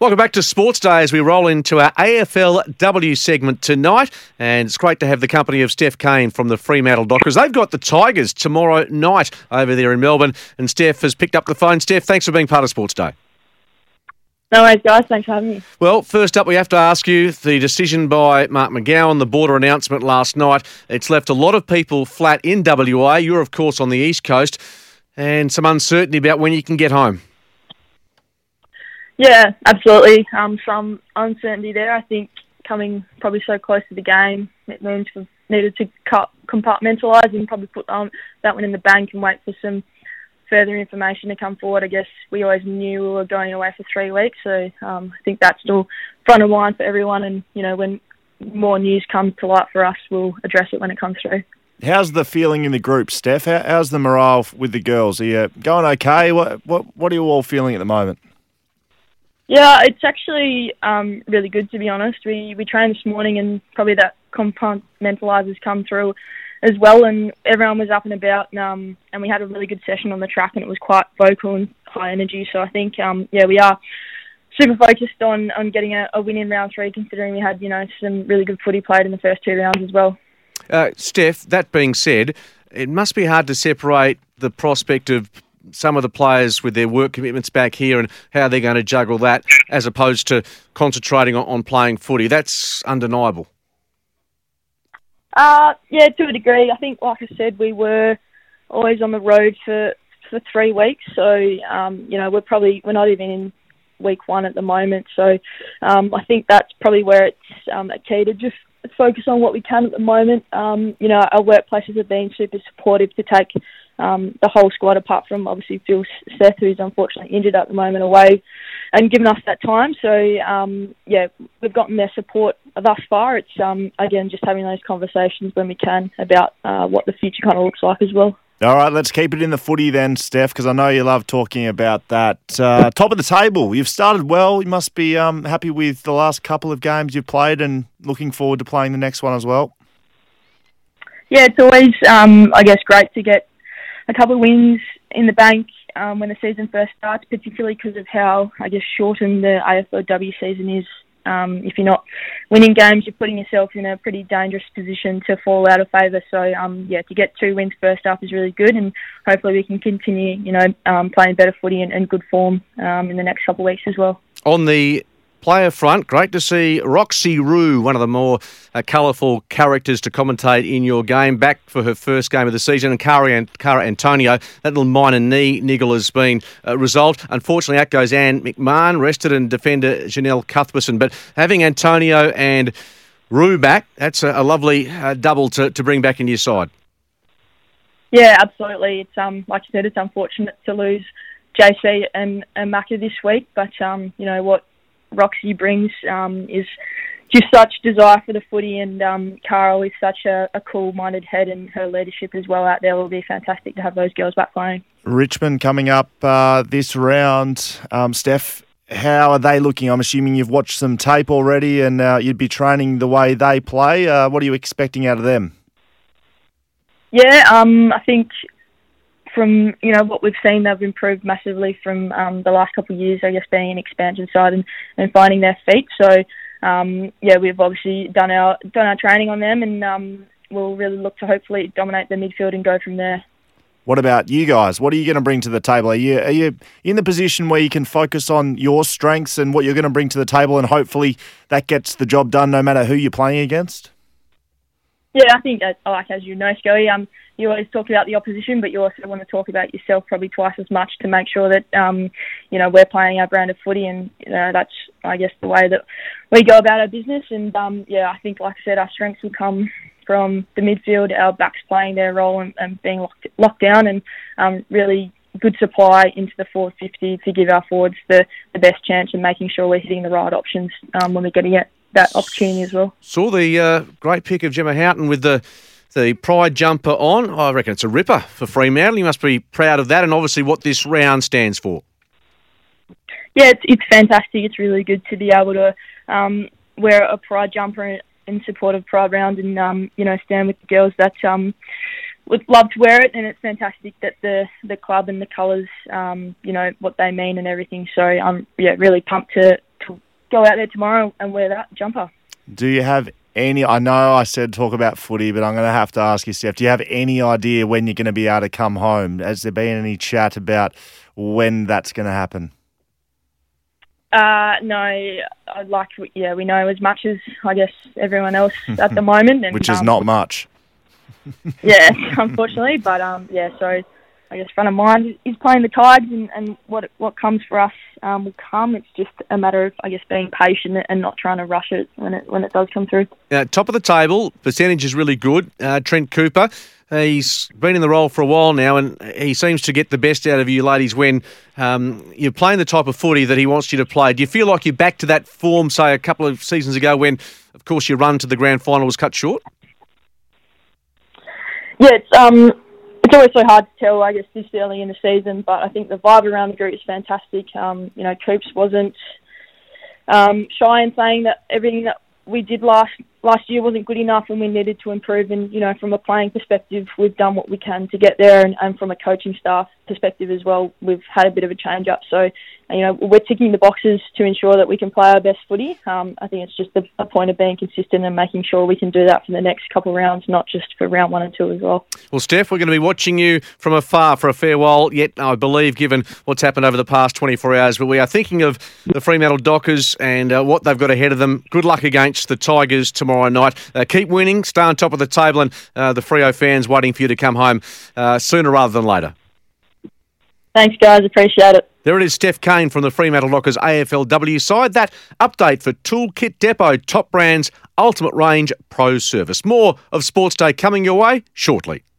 Welcome back to Sports Day as we roll into our AFLW segment tonight. And it's great to have the company of Steph Kane from the Fremantle Dockers. They've got the Tigers tomorrow night over there in Melbourne. And Steph has picked up the phone. Steph, thanks for being part of Sports Day. No worries, guys. Thanks for having me. Well, first up, we have to ask you, the decision by Mark McGowan, the border announcement last night, it's left a lot of people flat in WA. You're, of course, on the East Coast, and some uncertainty about when you can get home. Yeah, absolutely. Some uncertainty there. I think coming probably so close to the game, it means we've needed to compartmentalise and probably put that one in the bank and wait for some further information to come forward. I guess we always knew we were going away for 3 weeks, so I think that's still front of mind for everyone. And, you know, when more news comes to light for us, we'll address it when it comes through. How's the feeling in the group, Steph? How's the morale with the girls? Are you going okay? What are you all feeling at the moment? Yeah, it's actually really good, to be honest. We trained this morning and probably that compartmentaliser's come through as well, and everyone was up and about, and we had a really good session on the track, and it was quite vocal and high energy. So I think, we are super focused on getting a win in round 3, considering we had, some really good footy played in the first 2 rounds as well. Steph, that being said, it must be hard to separate the prospect of some of the players with their work commitments back here and how they're going to juggle that as opposed to concentrating on playing footy. That's undeniable. Yeah, to a degree. I think, like I said, we were always on the road for 3 weeks. So, we're not even in week 1 at the moment. So I think that's probably where it's a key to just focus on what we can at the moment. Our workplaces have been super supportive to take the whole squad, apart from obviously Phil Seth, who's unfortunately injured at the moment, away, and given us that time. So, we've gotten their support thus far. It's, again, just having those conversations when we can about what the future kind of looks like as well. All right, let's keep it in the footy then, Steph, because I know you love talking about that. Top of the table, you've started well. You must be happy with the last couple of games you've played and looking forward to playing the next one as well. Yeah, it's always, great to get a couple of wins in the bank when the season first starts, particularly because of how, shortened the AFLW season is. If you're not winning games, you're putting yourself in a pretty dangerous position to fall out of favour. So, to get 2 wins first up is really good, and hopefully we can continue, playing better footy and good form in the next couple of weeks as well. On the player front, great to see Roxy Rue, one of the more colourful characters to commentate in your game, back for her first game of the season. And Cara Antonio, that little minor knee niggle has been resolved. Unfortunately, out goes Anne McMahon, rested, and defender Janelle Cuthbertson. But having Antonio and Rue back, that's a lovely double to bring back into your side. Yeah, absolutely. It's like you said, it's unfortunate to lose JC and Macca this week, but what Roxy brings is just such desire for the footy, and Carl is such a cool-minded head, and her leadership as well out there will be fantastic to have those girls back playing. Richmond coming up this round. Steph, how are they looking? I'm assuming you've watched some tape already and you'd be training the way they play. What are you expecting out of them? Yeah, I think from what we've seen, they've improved massively from the last couple of years, being an expansion side and finding their feet. So we've obviously done our training on them, and we'll really look to hopefully dominate the midfield and go from there. What about you guys? What are you going to bring to the table? Are you in the position where you can focus on your strengths and what you're going to bring to the table, and hopefully that gets the job done no matter who you're playing against? Yeah, I think, as you know, Scully, you always talk about the opposition, but you also want to talk about yourself probably twice as much to make sure that, we're playing our brand of footy, and, that's, the way that we go about our business. And, I think, like I said, our strengths will come from the midfield, our backs playing their role and being locked down, and really good supply into the forward 50 to give our forwards the best chance, and making sure we're hitting the right options when we're getting it. That opportunity as well. Saw the great pic of Gemma Houghton with the pride jumper on. I reckon it's a ripper for Fremantle. You must be proud of that, and obviously what this round stands for. Yeah, it's fantastic. It's really good to be able to wear a pride jumper in support of Pride Round, and stand with the girls that would love to wear it. And it's fantastic that the club and the colours, what they mean and everything. So I'm really pumped to go out there tomorrow and wear that jumper. Do you have any? I know I said talk about footy, but I'm going to have to ask you, Steph. Do you have any idea when you're going to be able to come home? Has there been any chat about when that's going to happen? No, we know as much as I guess everyone else at the moment, and, which is not much. Yeah, unfortunately, but so I guess front of mind is playing the Tigers, and what comes for us will come. It's just a matter of, I guess, being patient and not trying to rush it when it does come through. Top of the table, percentage is really good. Trent Cooper, he's been in the role for a while now, and he seems to get the best out of you ladies when you're playing the type of footy that he wants you to play. Do you feel like you're back to that form, say, a couple of seasons ago when, of course, your run to the grand final was cut short? Yeah, it's always so hard to tell, I guess, this early in the season, but I think the vibe around the group is fantastic. Coops wasn't shy in saying that everything that we did last year wasn't good enough and we needed to improve. And, from a playing perspective, we've done what we can to get there. And from a coaching staff perspective as well, we've had a bit of a change-up. So, we're ticking the boxes to ensure that we can play our best footy. I think it's just a point of being consistent and making sure we can do that for the next couple of rounds, not just for round 1 and 2 as well. Well, Steph, we're going to be watching you from afar for a fair while yet, I believe, given what's happened over the past 24 hours. But we are thinking of the Fremantle Dockers and what they've got ahead of them. Good luck against the Tigers tomorrow night. Keep winning, stay on top of the table, and the Freo fans waiting for you to come home sooner rather than later. Thanks, guys. Appreciate it. There it is, Steph Kane from the Fremantle Dockers AFLW side. That update for Toolkit Depot, Top Brands, Ultimate Range, Pro Service. More of Sports Day coming your way shortly.